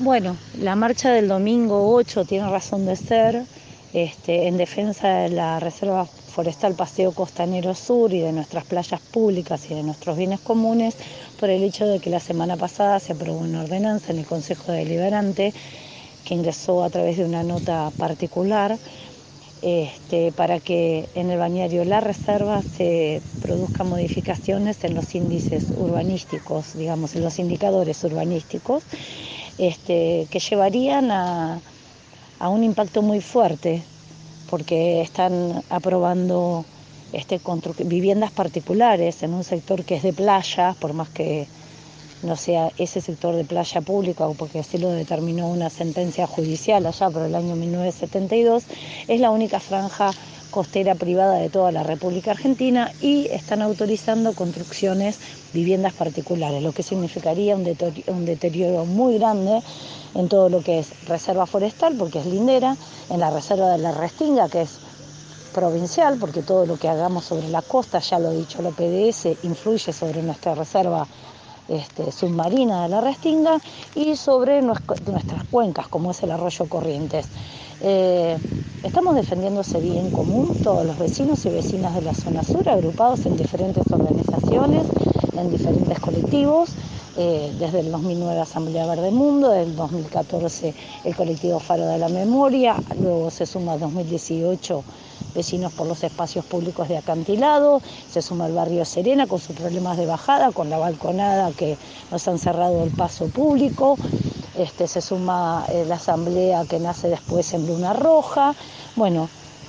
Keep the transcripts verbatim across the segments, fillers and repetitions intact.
Bueno, la marcha del domingo ocho tiene razón de ser, este, en defensa de la Reserva Forestal Paseo Costanero Sur y de nuestras playas públicas y de nuestros bienes comunes, por el hecho de que la semana pasada se aprobó una ordenanza en el Consejo Deliberante que ingresó a través de una nota particular este, para que en el balneario La Reserva se produzcan modificaciones en los índices urbanísticos, digamos, en los indicadores urbanísticos, este, que llevarían a, a un impacto muy fuerte, porque están aprobando este, viviendas particulares en un sector que es de playa, por más que no sea ese sector de playa pública, o porque así lo determinó una sentencia judicial allá por el año mil novecientos setenta y dos, es la única franja costera privada de toda la República Argentina y están autorizando construcciones, viviendas particulares, lo que significaría un deterioro, un deterioro muy grande en todo lo que es reserva forestal, porque es lindera, en la reserva de la Restinga, que es provincial, porque todo lo que hagamos sobre la costa, ya lo ha dicho la P D S, influye sobre nuestra reserva Este, submarina de la Restinga y sobre nuestras cuencas, como es el arroyo Corrientes. Eh, estamos defendiendo ese bien común, todos los vecinos y vecinas de la zona sur, agrupados en diferentes organizaciones, en diferentes colectivos, eh, desde el dos mil nueve Asamblea Verde Mundo, desde el dos mil catorce el colectivo Faro de la Memoria, luego se suma el dos mil dieciocho Vecinos por los Espacios Públicos de Acantilado, se suma el barrio Serena con sus problemas de bajada, con la balconada que nos han cerrado el paso público, este, se suma eh, la asamblea que nace después en Luna Roja. Bueno,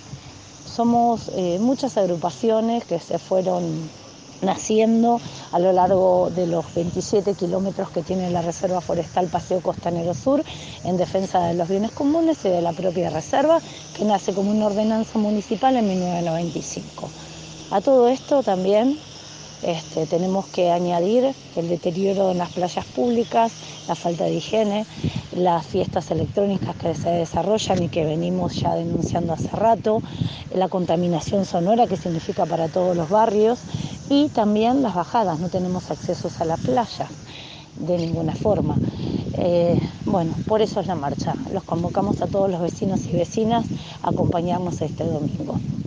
somos eh, muchas agrupaciones que se fueron naciendo a lo largo de los veintisiete kilómetros que tiene la Reserva Forestal Paseo Costanero Sur en defensa de los bienes comunes y de la propia reserva, que nace como una ordenanza municipal en mil novecientos noventa y cinco. A todo esto también este, tenemos que añadir el deterioro en las playas públicas, la falta de higiene, las fiestas electrónicas que se desarrollan y que venimos ya denunciando hace rato, la contaminación sonora que significa para todos los barrios y también las bajadas, no tenemos accesos a la playa de ninguna forma. Eh, bueno, por eso es la marcha. Los convocamos a todos los vecinos y vecinas a acompañarnos este domingo.